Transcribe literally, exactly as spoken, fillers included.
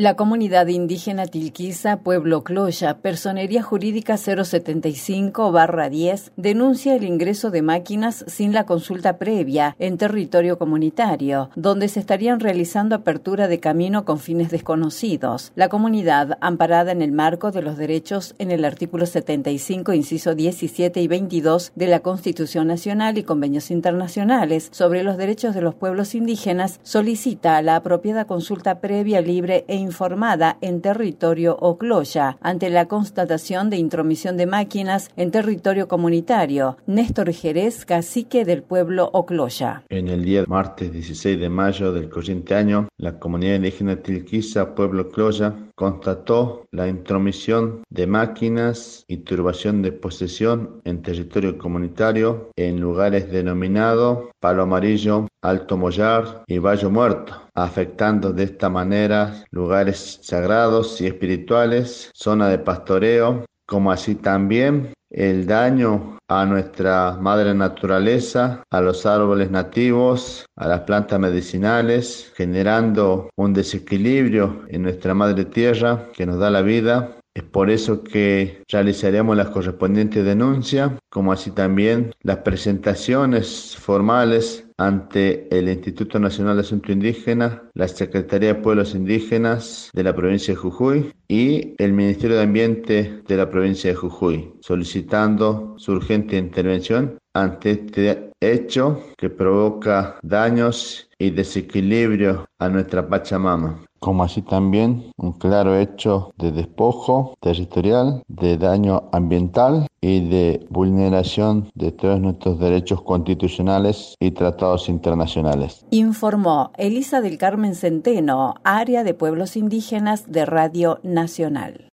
La comunidad indígena Tilquisa, Pueblo Cloya, Personería Jurídica cero setenta y cinco barra diez, denuncia el ingreso de máquinas sin la consulta previa en territorio comunitario, donde se estarían realizando apertura de camino con fines desconocidos. La comunidad, amparada en el marco de los derechos en el artículo setenta y cinco, inciso diecisiete y veintidós de la Constitución Nacional y convenios internacionales sobre los derechos de los pueblos indígenas, solicita la apropiada consulta previa, libre e informada en territorio Ocloya ante la constatación de intromisión de máquinas en territorio comunitario. Néstor Jerez, cacique del pueblo Ocloya. En el día martes dieciséis de mayo del corriente año, la comunidad indígena Tilquisa, pueblo Ocloya, constató la intromisión de máquinas y turbación de posesión en territorio comunitario en lugares denominados Palo Amarillo, Alto Mollar y Valle Muerto, afectando de esta manera lugares sagrados y espirituales, zona de pastoreo, como así también el daño a nuestra madre naturaleza, a los árboles nativos, a las plantas medicinales, generando un desequilibrio en nuestra madre tierra que nos da la vida. Es por eso que realizaremos las correspondientes denuncias, como así también las presentaciones formales ante el Instituto Nacional de Asuntos Indígenas, la Secretaría de Pueblos Indígenas de la provincia de Jujuy y el Ministerio de Ambiente de la provincia de Jujuy, solicitando su urgente intervención ante este hecho que provoca daños y desequilibrio a nuestra Pachamama, como así también un claro hecho de despojo territorial, de daño ambiental y de vulneración de todos nuestros derechos constitucionales y tratados internacionales. Informó Elisa del Carmen Centeno, área de pueblos indígenas de Radio Nacional.